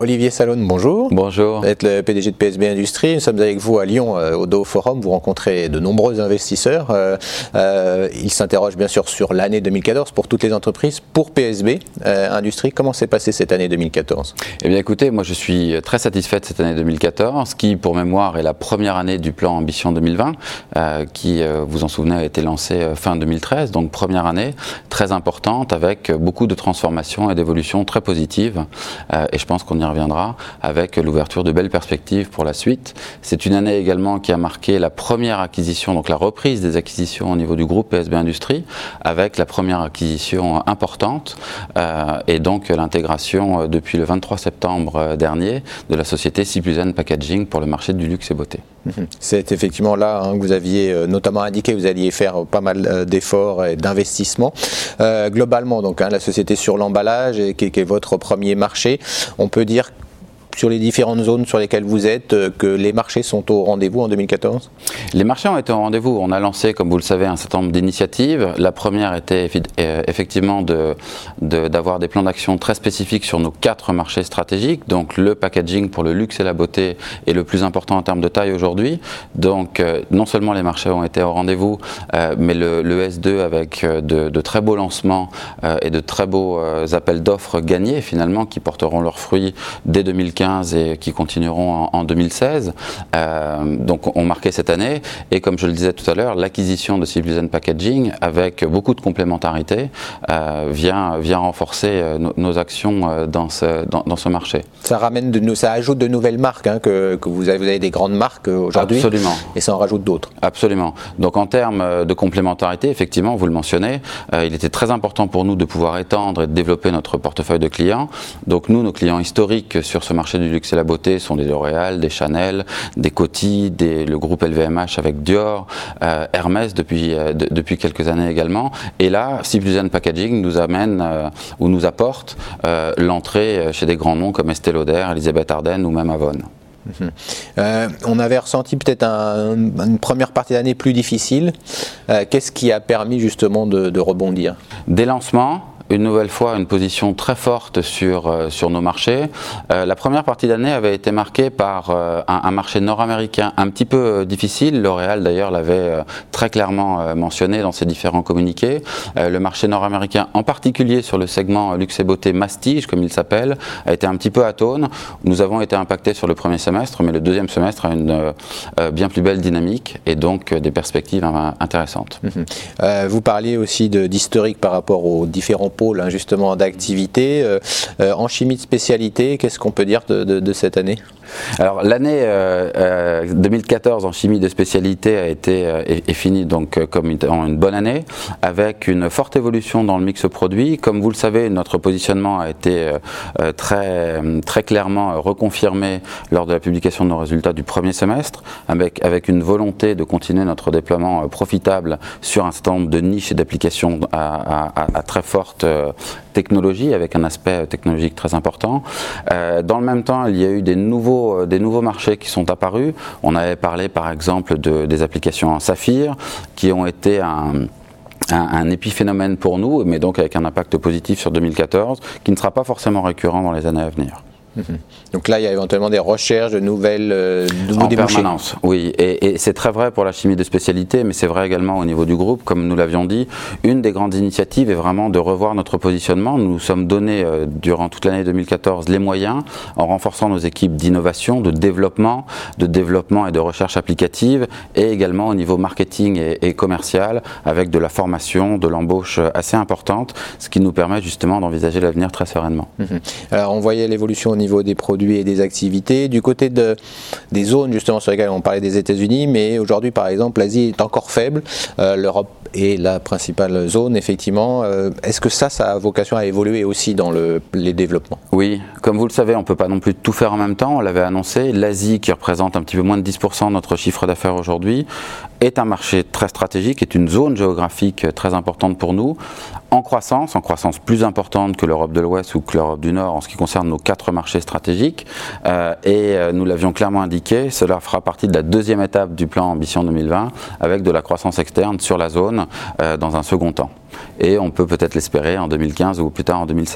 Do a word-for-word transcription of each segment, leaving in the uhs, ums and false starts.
Olivier Salone, bonjour. Bonjour. Vous êtes le P D G de P S B Industrie. Nous sommes avec vous à Lyon euh, au D O Forum. Vous rencontrez de nombreux investisseurs. Euh, euh, ils s'interrogent bien sûr sur l'année deux mille quatorze pour toutes les entreprises. Pour P S B euh, Industrie, comment s'est passée cette année deux mille quatorze? Eh bien écoutez, moi je suis très satisfait de cette année deux mille quatorze qui, pour mémoire, est la première année du plan Ambition deux mille vingt euh, qui, euh, vous en souvenez, a été lancé euh, fin deux mille treize. Donc première année très importante avec beaucoup de transformations et d'évolutions très positives. Euh, et je pense qu'on y reviendra avec l'ouverture de belles perspectives pour la suite. C'est une année également qui a marqué la première acquisition, donc la reprise des acquisitions au niveau du groupe P S B Industrie, avec la première acquisition importante euh, et donc l'intégration euh, depuis le vingt-trois septembre dernier de la société Ciplusen Packaging pour le marché du luxe et beauté. C'est effectivement là hein, que vous aviez euh, notamment indiqué que vous alliez faire pas mal euh, d'efforts et d'investissements. Euh, globalement, donc, hein, la société sur l'emballage, qui, qui est votre premier marché, on peut dire sur les différentes zones sur lesquelles vous êtes, que les marchés sont au rendez-vous en deux mille quatorze? Les marchés ont été au rendez-vous. On a lancé, comme vous le savez, un certain nombre d'initiatives. La première était effectivement de, de, d'avoir des plans d'action très spécifiques sur nos quatre marchés stratégiques. Donc le packaging pour le luxe et la beauté est le plus important en termes de taille aujourd'hui. Donc euh, non seulement les marchés ont été au rendez-vous, euh, mais le, le S deux avec de, de très beaux lancements euh, et de très beaux euh, appels d'offres gagnés finalement qui porteront leurs fruits dès deux mille quinze et qui continueront en, en deux mille seize. Euh, donc on marquait cette année et comme je le disais tout à l'heure, l'acquisition de Ciplusen Packaging avec beaucoup de complémentarité euh, vient, vient renforcer euh, nos, nos actions euh, dans, ce, dans, dans ce marché. Ça ramène de, ça ajoute de nouvelles marques, hein, que, que vous, avez, vous avez des grandes marques aujourd'hui. Absolument. Et ça en rajoute d'autres. Absolument. Donc en termes de complémentarité, effectivement, vous le mentionnez, euh, il était très important pour nous de pouvoir étendre et de développer notre portefeuille de clients. Donc nous, nos clients historiques sur ce marché du luxe et la beauté sont des L'Oréal, des Chanel, des Coty, des, le groupe L V M H avec Dior, euh, Hermès depuis, euh, de, depuis quelques années également. Et là, Ciplusen Packaging nous amène euh, ou nous apporte euh, l'entrée chez des grands noms comme Estée Lauder, Elisabeth Arden ou même Avon. Mmh. Euh, on avait ressenti peut-être un, une première partie d'année plus difficile. Euh, qu'est-ce qui a permis justement de, de rebondir? Des lancements. Une nouvelle fois, une position très forte sur, euh, sur nos marchés. Euh, la première partie d'année avait été marquée par euh, un, un marché nord-américain un petit peu euh, difficile. L'Oréal d'ailleurs l'avait euh, très clairement euh, mentionné dans ses différents communiqués. Euh, le marché nord-américain, en particulier sur le segment luxe et beauté mastige, comme il s'appelle, a été un petit peu atone. Nous avons été impactés sur le premier semestre, mais le deuxième semestre a une euh, bien plus belle dynamique et donc euh, des perspectives euh, intéressantes. Mmh. Euh, vous parliez aussi de, d'historique par rapport aux différents pôle hein, justement d'activité. Euh, euh, en chimie de spécialité, qu'est-ce qu'on peut dire de, de, de cette année? Alors l'année euh, euh, deux mille quatorze en chimie de spécialité a été euh, est, est finie donc euh, comme une bonne année avec une forte évolution dans le mix produit. Comme vous le savez, notre positionnement a été euh, très très clairement reconfirmé lors de la publication de nos résultats du premier semestre, avec avec une volonté de continuer notre déploiement euh, profitable sur un certain nombre de niches et d'applications à, à, à très forte euh, technologie, avec un aspect technologique très important. Euh, dans le même temps, il y a eu des nouveaux, des nouveaux marchés qui sont apparus. On avait parlé par exemple de, des applications en saphir qui ont été un Un, un épiphénomène pour nous, mais donc avec un impact positif sur deux mille quatorze, qui ne sera pas forcément récurrent dans les années à venir. Mmh. Donc là, il y a éventuellement des recherches de nouvelles, euh, de nouveaux en débouchés. permanence, oui. Et, et c'est très vrai pour la chimie de spécialité, mais c'est vrai également au niveau du groupe. Comme nous l'avions dit, une des grandes initiatives est vraiment de revoir notre positionnement. Nous nous sommes donné euh, durant toute l'année deux mille quatorze les moyens, en renforçant nos équipes d'innovation, de développement, de développement et de recherche applicative, et également au niveau marketing et, et commercial, avec de la formation, de l'embauche assez importante, ce qui nous permet justement d'envisager l'avenir très sereinement. Mmh. Alors on voyait l'évolution au niveau des produits et des activités. Du côté de, des zones justement sur lesquelles on parlait des États-Unis, mais aujourd'hui par exemple l'Asie est encore faible, euh, l'Europe est la principale zone effectivement. Euh, est-ce que ça, ça a vocation à évoluer aussi dans le, les développements? Oui, comme vous le savez, on ne peut pas non plus tout faire en même temps, on l'avait annoncé. L'Asie, qui représente un petit peu moins de dix pour cent de notre chiffre d'affaires aujourd'hui, est un marché très stratégique, est une zone géographique très importante pour nous, en croissance, en croissance plus importante que l'Europe de l'Ouest ou que l'Europe du Nord en ce qui concerne nos quatre marchés stratégiques. Euh, et euh, nous l'avions clairement indiqué, cela fera partie de la deuxième étape du plan Ambition deux mille vingt, avec de la croissance externe sur la zone euh, dans un second temps. Et on peut peut-être l'espérer en deux mille quinze ou plus tard en deux mille seize.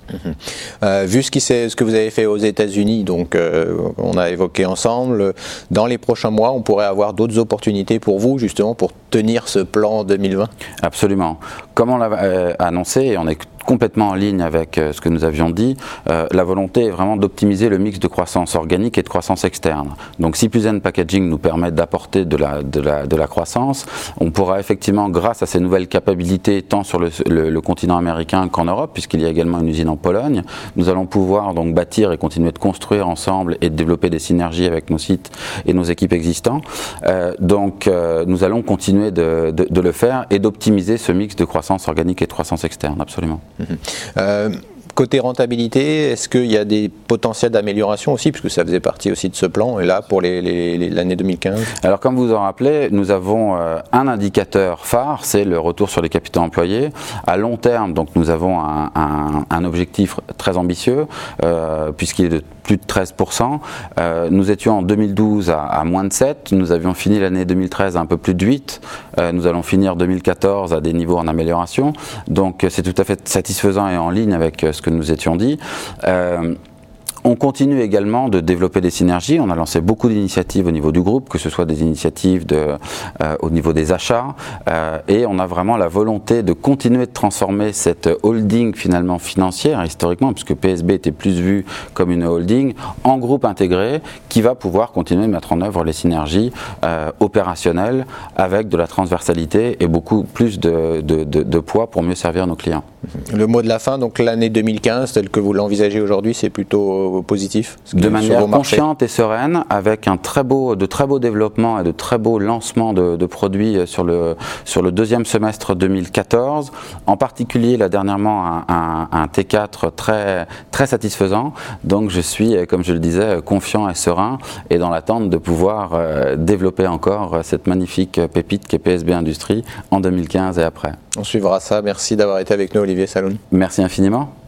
Mmh. Euh, vu ce, qui ce que vous avez fait aux États-Unis, donc euh, on a évoqué ensemble, dans les prochains mois, on pourrait avoir d'autres opportunités pour vous, justement, pour tenir ce plan deux mille vingt? Absolument. Comme on l'a euh, annoncé, et on est complètement en ligne avec euh, ce que nous avions dit, euh, la volonté est vraiment d'optimiser le mix de croissance organique et de croissance externe. Donc si Plus Zen Packaging nous permet d'apporter de la, de, la, de la croissance, on pourra effectivement, grâce à ces nouvelles capacités, tant sur le, le, le continent américain qu'en Europe, puisqu'il y a également une usine en Pologne, nous allons pouvoir donc bâtir et continuer de construire ensemble et de développer des synergies avec nos sites et nos équipes existants. Euh, donc euh, nous allons continuer de, de, de le faire et d'optimiser ce mix de croissance organique et de croissance externe, absolument. Mmh. Euh, côté rentabilité, est-ce qu'il y a des potentiels d'amélioration aussi, puisque ça faisait partie aussi de ce plan, et là pour les, les, les, l'année deux mille quinze? Alors comme vous en rappelez, nous avons euh, un indicateur phare, c'est le retour sur les capitaux employés. À long terme, donc nous avons un, un, un objectif très ambitieux, euh, puisqu'il est de plus de treize pour cent. Euh, nous étions en deux mille douze à, à moins de sept, nous avions fini l'année deux mille treize à un peu plus de huit, euh, nous allons finir deux mille quatorze à des niveaux en amélioration, donc c'est tout à fait satisfaisant et en ligne avec ce que nous étions dit. Euh, On continue également de développer des synergies. On a lancé beaucoup d'initiatives au niveau du groupe, que ce soit des initiatives de, euh, au niveau des achats, euh, et on a vraiment la volonté de continuer de transformer cette holding finalement financière, historiquement, puisque P S B était plus vu comme une holding, en groupe intégré qui va pouvoir continuer de mettre en œuvre les synergies euh, opérationnelles avec de la transversalité et beaucoup plus de, de, de, de poids pour mieux servir nos clients. Le mot de la fin, donc l'année deux mille quinze, telle que vous l'envisagez aujourd'hui, c'est plutôt positif? De manière confiante et sereine, avec un très beau, de très beaux développements et de très beaux lancements de, de produits sur le, sur le deuxième semestre deux mille quatorze. En particulier, là dernièrement, un, un, un T quatre très, très satisfaisant. Donc je suis, comme je le disais, confiant et serein et dans l'attente de pouvoir euh, développer encore cette magnifique pépite qu'est P S B Industries en deux mille quinze et après. On suivra ça. Merci d'avoir été avec nous, Olivier Saloun. Merci infiniment.